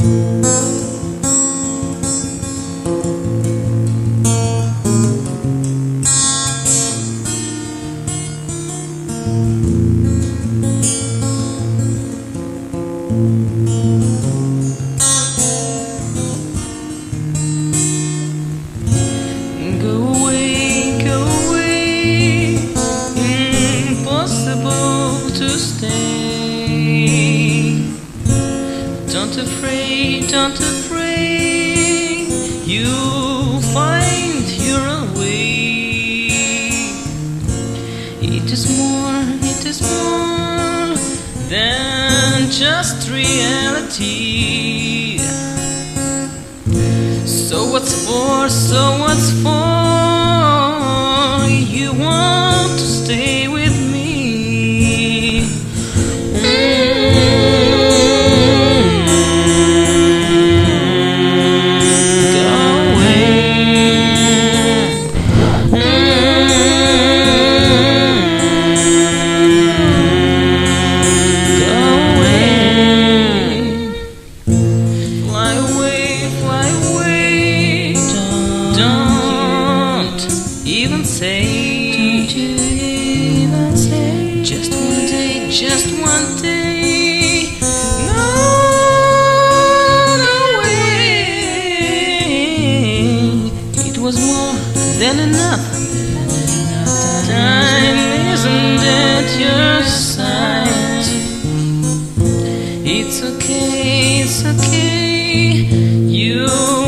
Go away, impossible to stay. Don't afraid, you'll find your own way. It is more than just reality. So what's for? You want to stay with me? Go away. Go away. Fly away. Don't even say. Just one day. No way. It was more than enough. Time isn't at your side. It's okay. You